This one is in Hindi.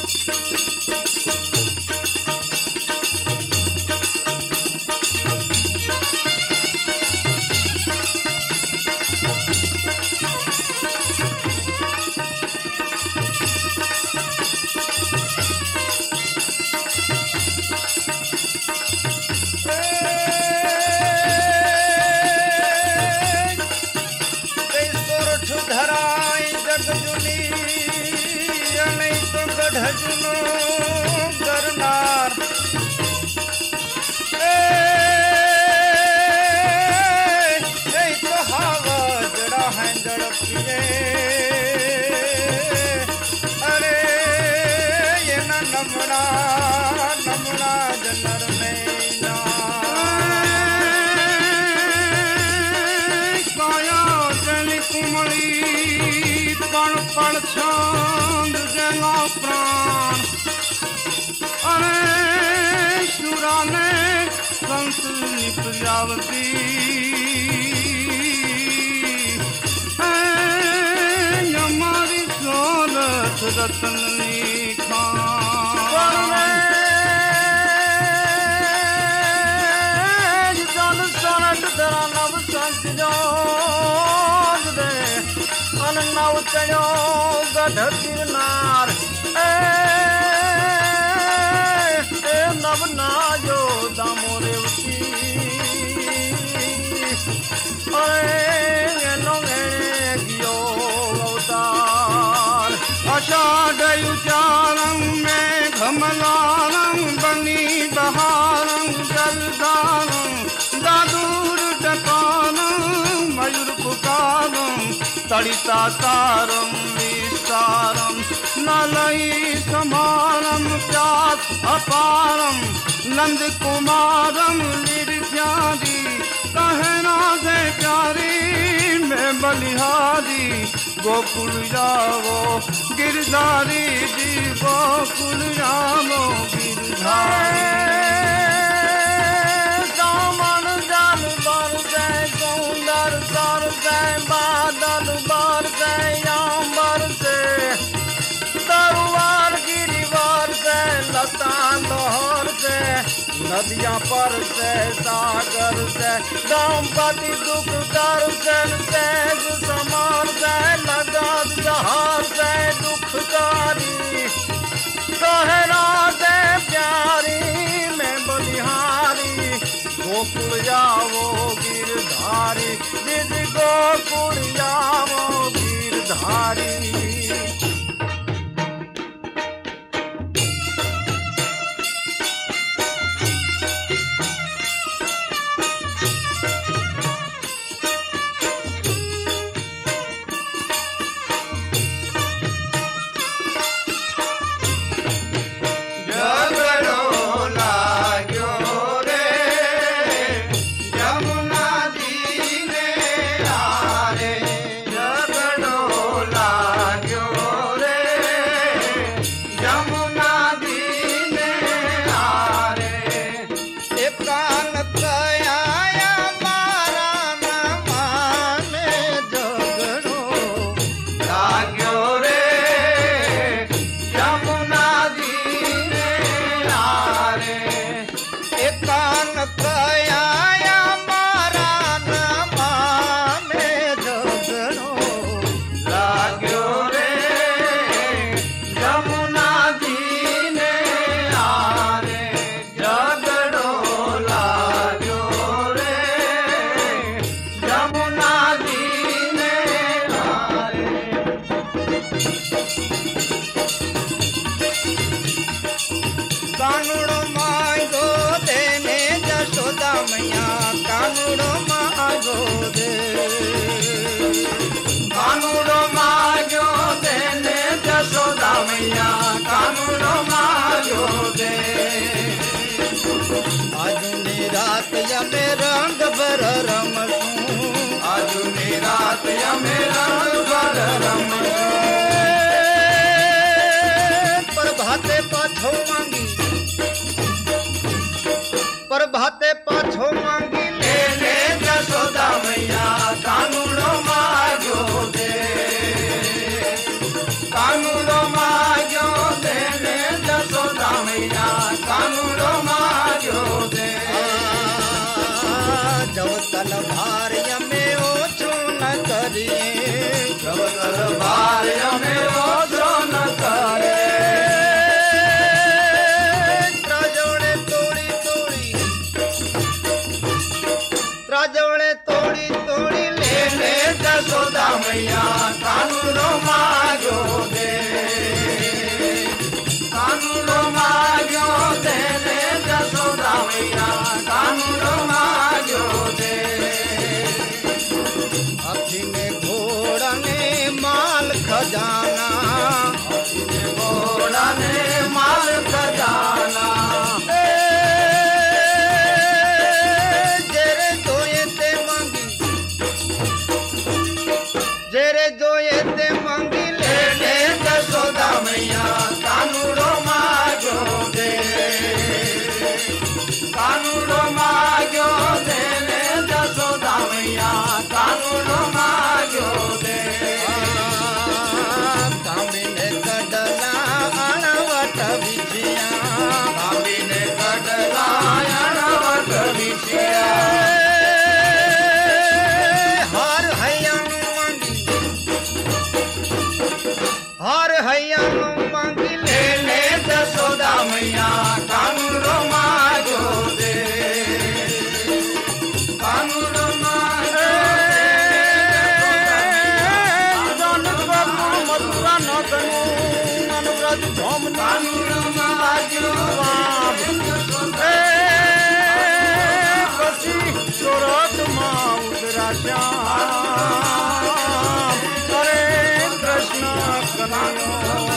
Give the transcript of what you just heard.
प्रजावती हमारी सोलत रतन जल सनत दरा नव संत जो दे अन नव चयो गढ़ गिरनार नव नाजो दामोरे आषाढ़ उचारं में घमलारं बनी बहारं जलदारं दादूर डकारं मयूर पुकारं तड़िता तारं विस्तारं नलई समारं प्यास अपारं नंद कुमारं निर्व्याधि कहना से प्यारी में बलिहारी गोकुल जावो गिरधारी जी गोकुल जावो गिरधारी दामन जाल बर जय सौंदर सर जय बादल बर जय अंबर से तरुवार गिरिवार से लता लोहर से नदियां पर से सागर से दंपति दुख दर्शन से समार से लगत जहार से दुखकारी कहना से प्यारी में बलिहारी गोकुल जावो गिरधारी दीदी गोकुल जावो गिरधारी झगड़ो लाग्यो तल भार्य में ओछो न करिए, जब तल भार्य में ओछो न करे। त्राजवणे तोड़ी तोड़ी, त्राजवणे तोड़ी तोड़ी ले ले जसोदा मैया कानूनो मांगो दे, कानूनो मांगो दे ले जसोदा मैया कानूनो मांगो दे। अखिने घोड़ा ने माल खजाना, अखिने घोड़ा ने माल खजाना, जेरे जोये ते मांगी, जेरे जोये ते मांगी ले ले जसोदा मैया कानूनो मांगो दे, कानूनो मांगो दे ले जसोदा मैया कानूनो मांगो दे। तांबीने कडला अणवट विछिया, तांबीने कडला अणवट विछिया, हार हैयानु मांगी, हार हैयानु मांगी ले ले जसोदा मैया कानूनो मांगो दे, कानूनो मांगो मथुरा नदनु अनुव्रत भौम कानूनो मांगो कसी सोरठ माँ उतरा श्याम, हरे कृष्ण कन्हैया।